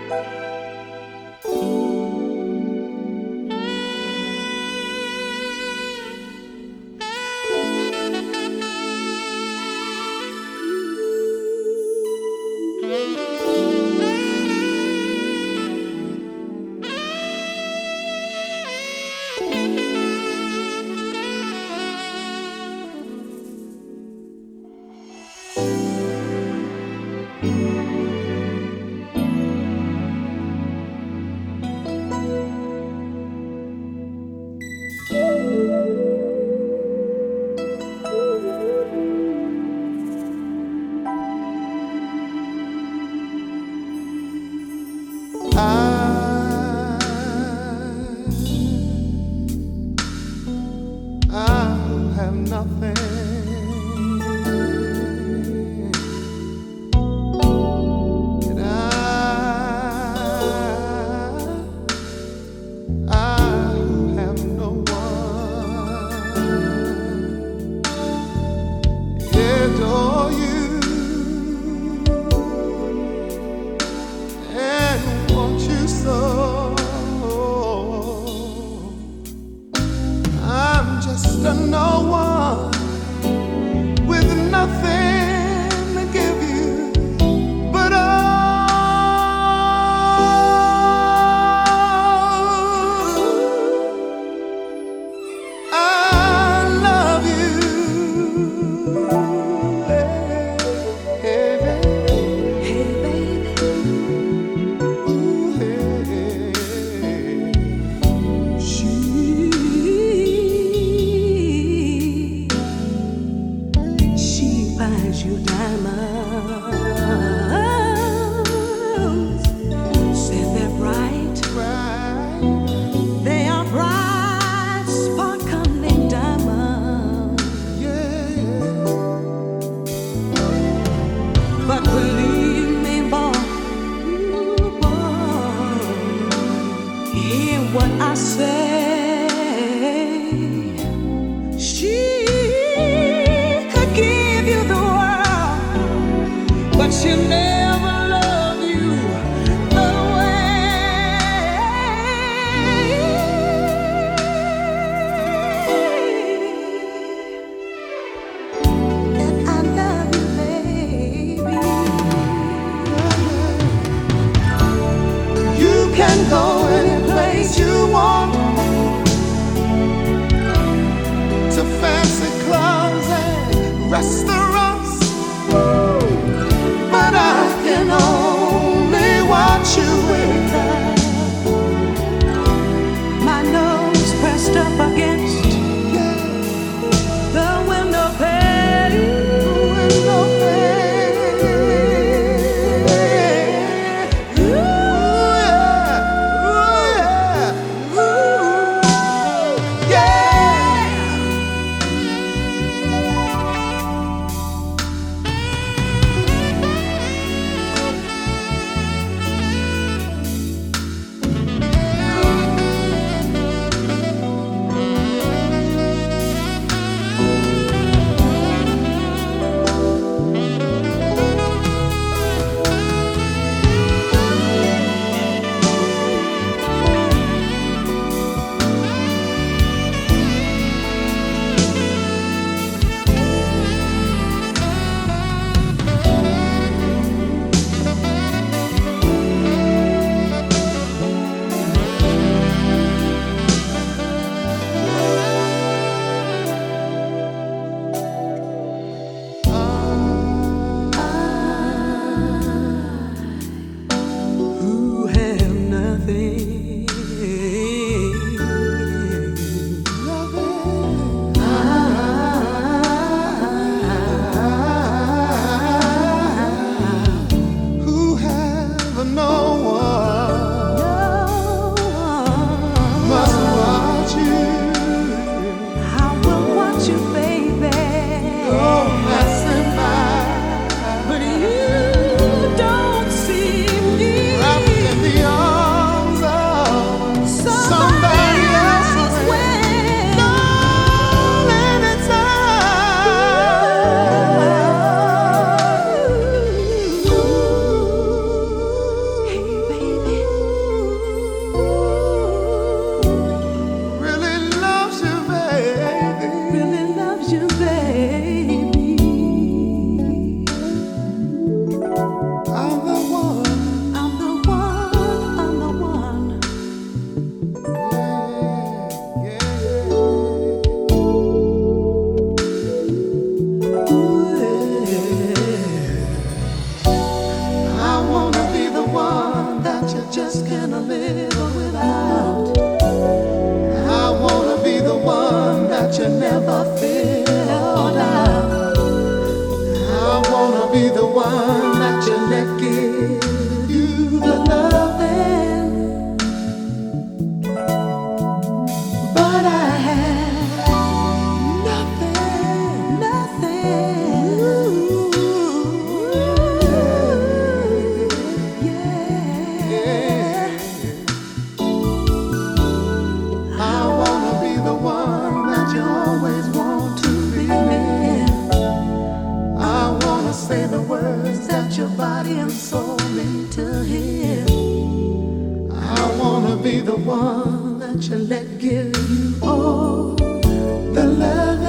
I have nothing. And I have no one. Adore you and want you so. I'm just a no one with nothing to give you but I love you. Hey, baby. Hey, baby. Ooh, hey. She buys you diamonds, said they're bright. They are bright, sparkling diamonds. Yeah. But believe me, boy, hear what I say. She could give you the world, but she'll never love you the way that I love you, baby. You can go any place you want, to fancy clubs and restaurants, but I be the one that you let give you the loving, but I have nothing, nothing. Yeah. I wanna be the one that you always want to be near. I wanna say the words that your body and soul need to hear. I wanna be the one that you let give you all the love.